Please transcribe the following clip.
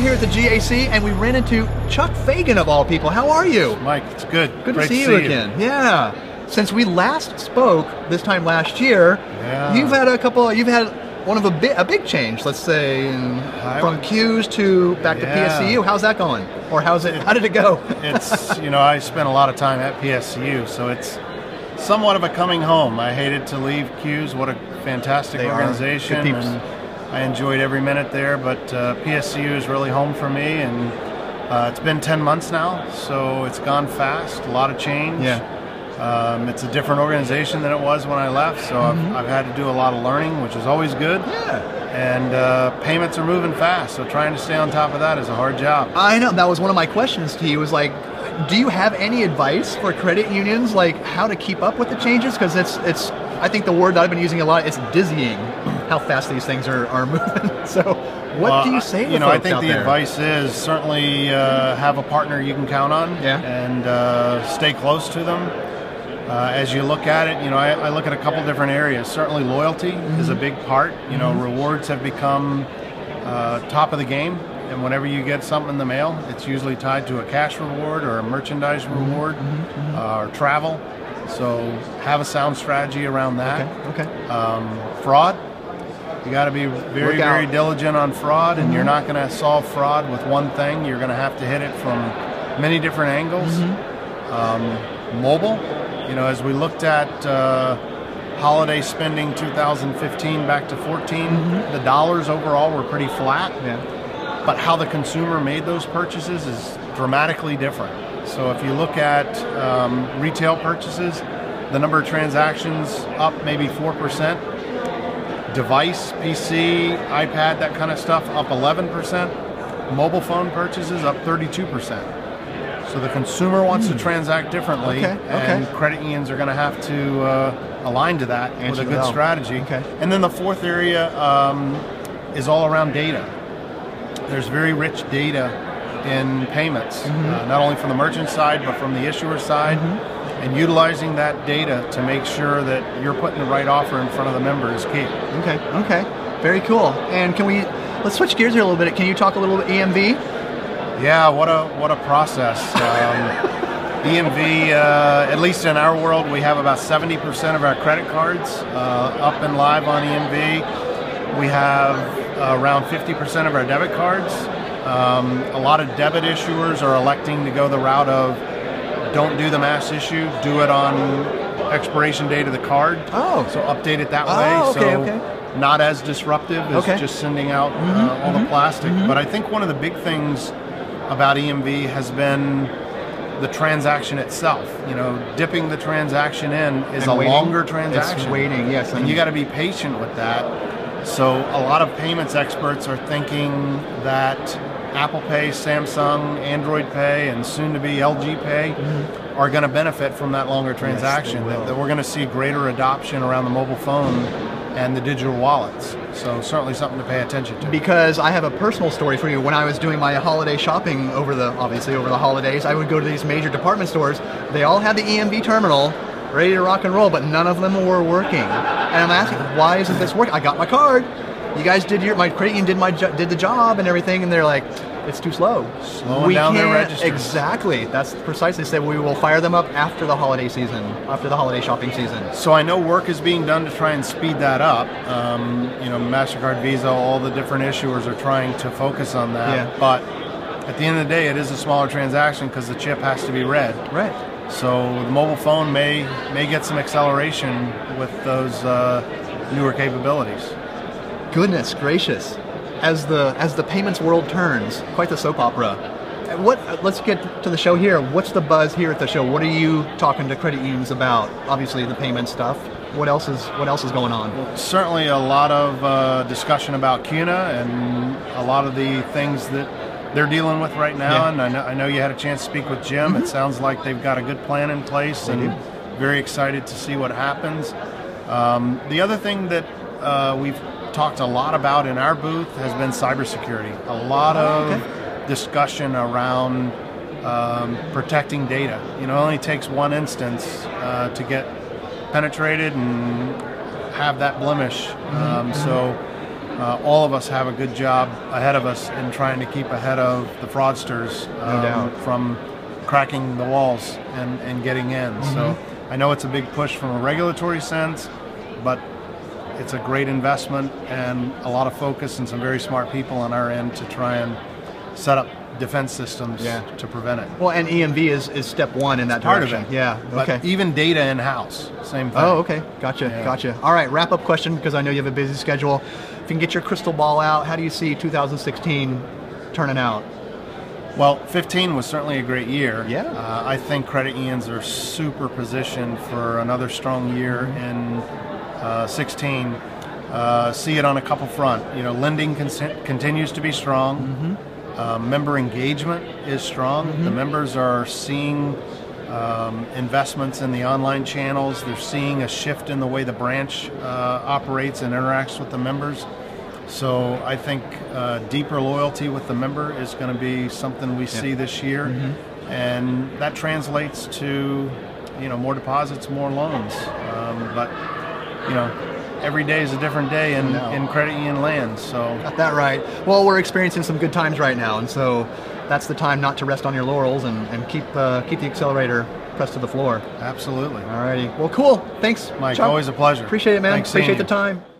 here at the GAC, and we ran into Chuck Fagan of all people. How are you? Mike, it's good. Good Great to see you again. Yeah. Since we last spoke this time last year, you've had one of a big change. Let's say from Q's to back to PSCU. How's that going? Or how did it go? It's I spent a lot of time at PSCU, so it's somewhat of a coming home. I hated to leave Q's. What a fantastic organization. Good peeps. And I enjoyed every minute there, but PSCU is really home for me, and it's been 10 months now, so it's gone fast. A lot of change. Yeah. It's a different organization than it was when I left, so I've had to do a lot of learning, which is always good. Yeah. And payments are moving fast, so trying to stay on top of that is a hard job. I know. That was one of my questions to you, was like, do you have any advice for credit unions, like how to keep up with the changes? Because it's I think the word that I've been using a lot, it's dizzying how fast these things are moving. So what do you say to folks I think out the there? advice is certainly have a partner you can count on, and stay close to them. As you look at it, I look at a couple different areas. Certainly loyalty is a big part. Rewards have become top of the game, and whenever you get something in the mail, it's usually tied to a cash reward or a merchandise reward or travel. So have a sound strategy around that. Okay. Fraud, you got to be very diligent on fraud, and you're not going to solve fraud with one thing. You're going to have to hit it from many different angles. Mobile. As we looked at holiday spending 2015 back to 14, the dollars overall were pretty flat. Yeah. But how the consumer made those purchases is dramatically different. So if you look at retail purchases, the number of transactions up maybe 4%. Device, PC, iPad, that kind of stuff up 11%. Mobile phone purchases up 32%. So the consumer wants to transact differently, and credit unions are going to have to align to that with a good strategy. And then the fourth area is all around data. There's very rich data in payments, not only from the merchant side, but from the issuer side, and utilizing that data to make sure that you're putting the right offer in front of the member is key. Okay. Very cool. And let's switch gears here a little bit. Can you talk a little bit EMV? Yeah, what a process. EMV, at least in our world, we have about 70% of our credit cards up and live on EMV. We have around 50% of our debit cards. A lot of debit issuers are electing to go the route of don't do the mass issue, do it on expiration date of the card. So update it that way. Not as disruptive as just sending out all the plastic. But I think one of the big things about EMV has been the transaction itself. Dipping the transaction in is a longer transaction. It's waiting, yes. And you got to be patient with that. So a lot of payments experts are thinking that Apple Pay, Samsung, Android Pay, and soon to be LG Pay are going to benefit from that longer transaction. Yes, that we're going to see greater adoption around the mobile phone and the digital wallets. So certainly something to pay attention to. Because I have a personal story for you. When I was doing my holiday shopping over the holidays, I would go to these major department stores. They all had the EMV terminal ready to rock and roll, but none of them were working. And I'm asking, why isn't this working? I got my card. You guys my credit union did the job and everything, and they're like, it's too slow. Slowing down their registers. Exactly. That's precisely. Said we will fire them up after the holiday season, after the holiday shopping season. So I know work is being done to try and speed that up. MasterCard, Visa, all the different issuers are trying to focus on that. Yeah. But at the end of the day, it is a smaller transaction because the chip has to be read. Right. So the mobile phone may get some acceleration with those newer capabilities. Goodness gracious. As the payments world turns, quite the soap opera. Let's get to the show here. What's the buzz here at the show? What are you talking to credit unions about? Obviously the payment stuff. What else is going on? Well, certainly a lot of discussion about CUNA and a lot of the things that they're dealing with right now. And I know you had a chance to speak with Jim. It sounds like they've got a good plan in place, and very excited to see what happens. The other thing that we've talked a lot about in our booth has been cybersecurity. A lot of discussion around protecting data. It only takes one instance to get penetrated and have that blemish. So all of us have a good job ahead of us in trying to keep ahead of the fraudsters from cracking the walls and getting in. So I know it's a big push from a regulatory sense, but it's a great investment and a lot of focus and some very smart people on our end to try and set up defense systems to prevent it. Well, and EMV is step one in that direction. Part of it. Yeah. But Okay. even data in-house, same thing. Oh, okay. Gotcha. All right, wrap-up question, because I know you have a busy schedule. If you can get your crystal ball out, how do you see 2016 turning out? Well, 15 was certainly a great year. Yeah. I think credit unions are super positioned for another strong year in 16. See it on a couple front. Lending continues to be strong. Member engagement is strong. The members are seeing investments in the online channels. They're seeing a shift in the way the branch operates and interacts with the members. So I think deeper loyalty with the member is going to be something we see this year, and that translates to more deposits, more loans. But every day is a different day in credit union land. So Got that right. Well, we're experiencing some good times right now, and so that's the time not to rest on your laurels and keep the accelerator pressed to the floor. absolutely. All righty. Well, cool. Thanks, Mike, Chuck. always a pleasure. Appreciate it, man. Thanks seeing Appreciate the you. time.